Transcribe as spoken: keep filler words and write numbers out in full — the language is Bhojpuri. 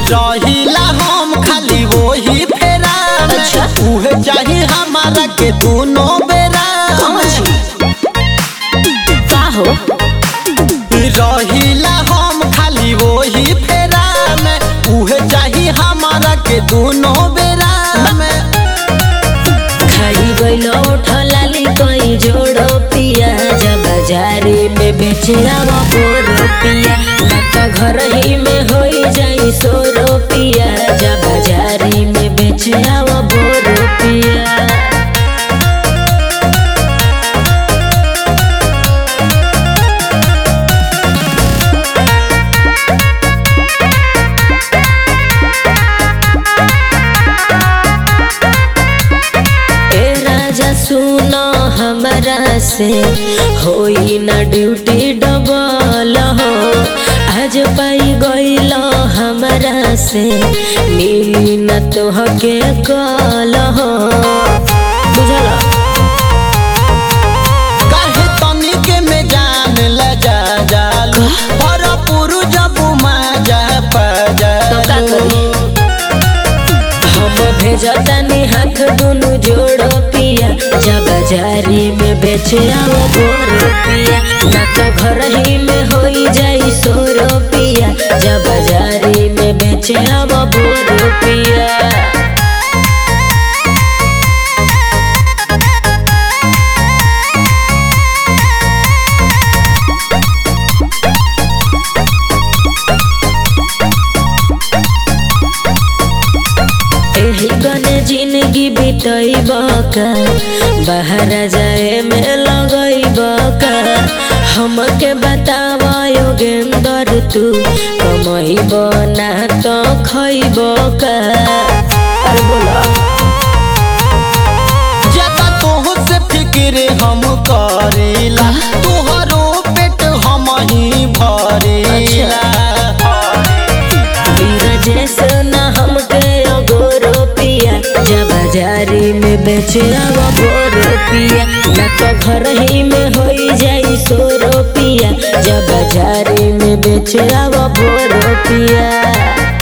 रहिला हम खाली वही फेरा अच्छा उहे चाहिए हमारा के दोनों बेरा का हो रहिला हम खाली वही फेरा में उहे चाहिए हमारा के दोनों बेरा में खाई गइलो ठलाली कोई जोड़ो पिया जब बाजारी में बेचला वो रुपिया लता घर ही में होई जाई सो रुपिया जब बाजारी में बेचला वो रुपिया। सुनो हमारा से होई ना ड्यूटी डबल हो आज पाई गइल हमारा से मिली न तो हके कल हो बुझल काहे तनिके में जान लजा जालू और पुरु जब मजा पजालू हम भेजतानी हाथ दुनु जोड़ो पिया जब बाजारी में बेचे आओ रुपिया ना तो घर ही में होई जाई सो रुपिया जब बाजारी में बेचे आओ रुपिया। जिंदगी बितैब का बाहर जाए में लगैब का हमके बताव योगेंद्र तू कमैब ना तो खैब का अरे बोला ज्यादा तोह से फिक्र हम करेला तोहरो पेट हम ही भरेला जैसे ना हमके अगोरो पिया जब बाजारी में बेचे आवो रुपिया ना तो घर ही में होई जाई सो रुपिया जब बाजारी में बेचे आवो रुपिया।